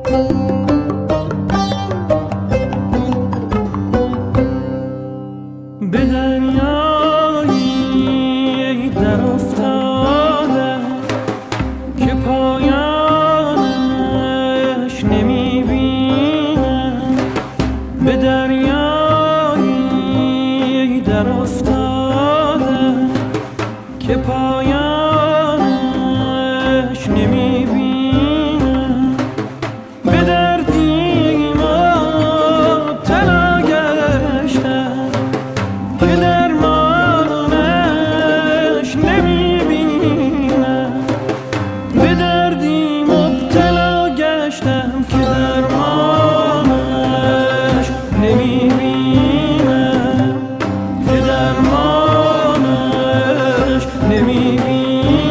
به دریایی در افتادم که پایانش نمیبینم. به دریایی در افتادم که پایانش نمیبینم. به دردی مبتلا گشتم که درمانش نمیبینم. به دردی مبتلا گشتم که درمانش نمیبینم. که درمانش نمیبینم.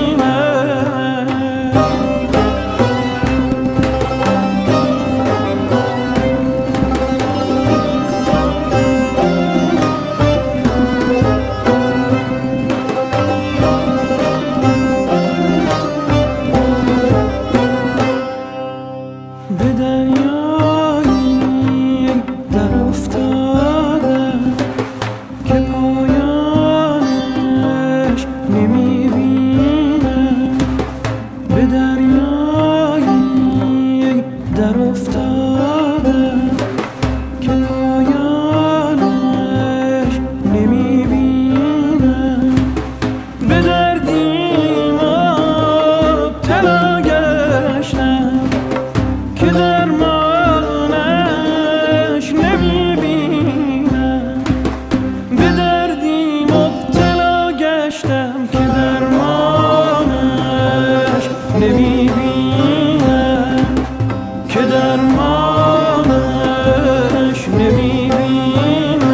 به دریایی در افتادم که پایانش نمیبینم. به دریایی در افتادم که پایانش نمیبینم. به دردی مبتلا گشتم که درمانش نمیبینم. به دردی مبتلا گشتم که درمانش نمیبینم. که درمانش نمیبینم.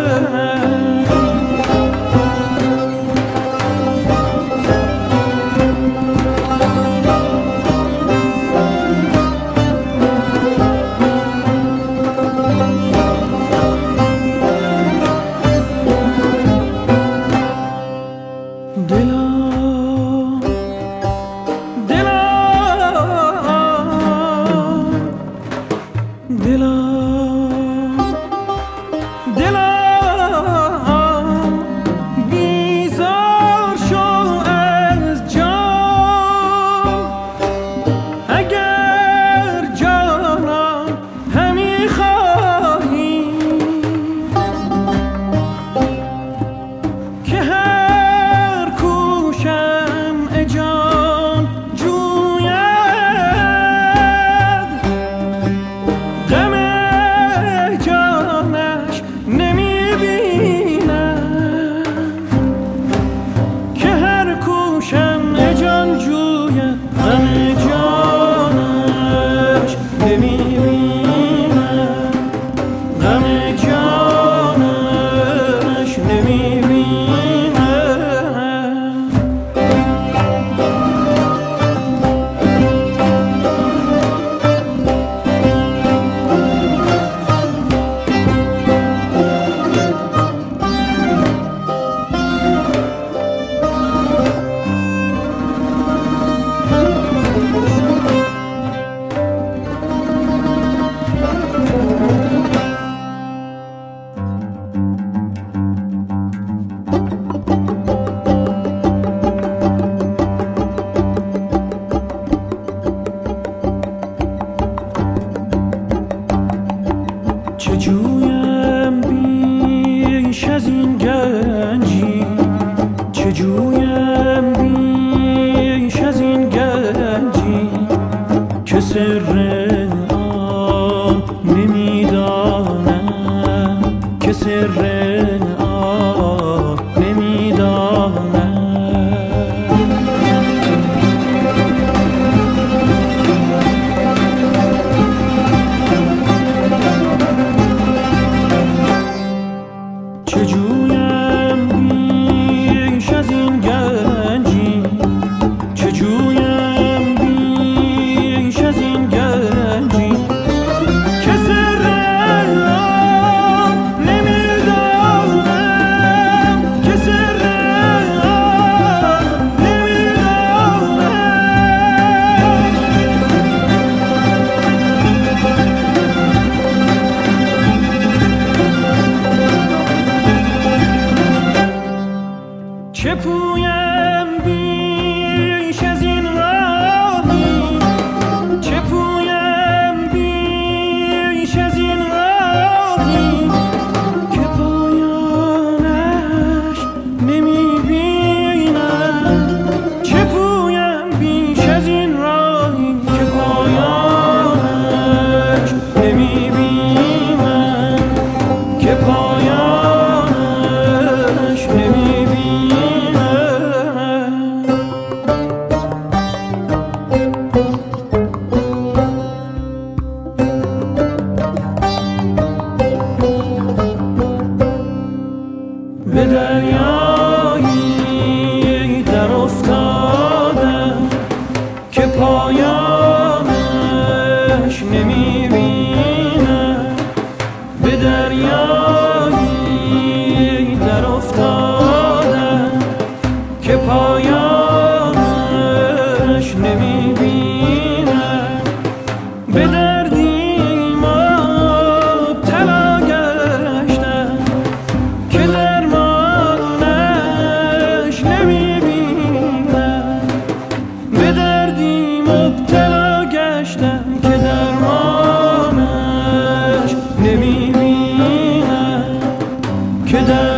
بیزار شو از جان اگر جانان همی خواهی که هر کوشم جان جوید غم جانش نمیبینم. که هر کوشم جان جوید غم جانش نمیبینم. غم جانش نمیبینم. چه جویم بیش از این گنجی، چه جویم بیش از این گنجی که سر آن نمیدانم. که سر آن نمیدانم. چه جویم بیش از این گنجی، چه جویم بیش از این گنجی که سر آن نمیدانم.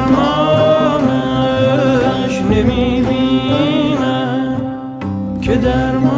درمانش نمیبینم که درمان